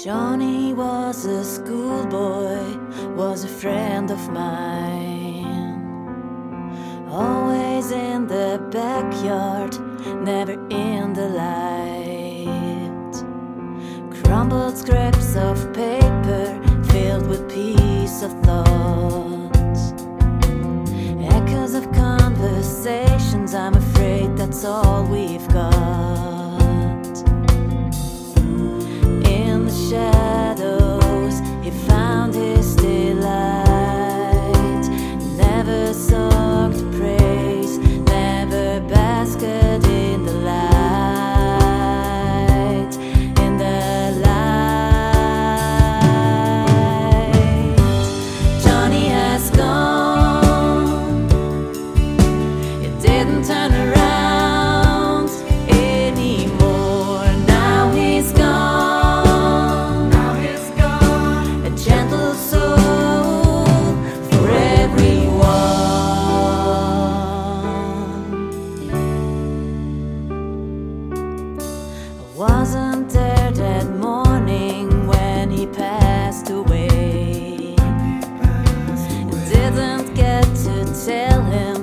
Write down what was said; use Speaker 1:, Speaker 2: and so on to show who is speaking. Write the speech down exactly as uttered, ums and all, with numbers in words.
Speaker 1: Johnny was a schoolboy, was a friend of mine. Always in the backyard, never in the light. Crumbled scraps of paper filled with pieces of thought. Echoes of conversations, I'm afraid that's all we've got. In the shadows, he found his delight. Never sought praise, never basked in the light. In the light, Johnny has gone. It didn't turn around anymore. Now he's gone.
Speaker 2: Now he's gone.
Speaker 1: A gentle soul for everyone. I wasn't there that morning when he passed away. I didn't get to tell him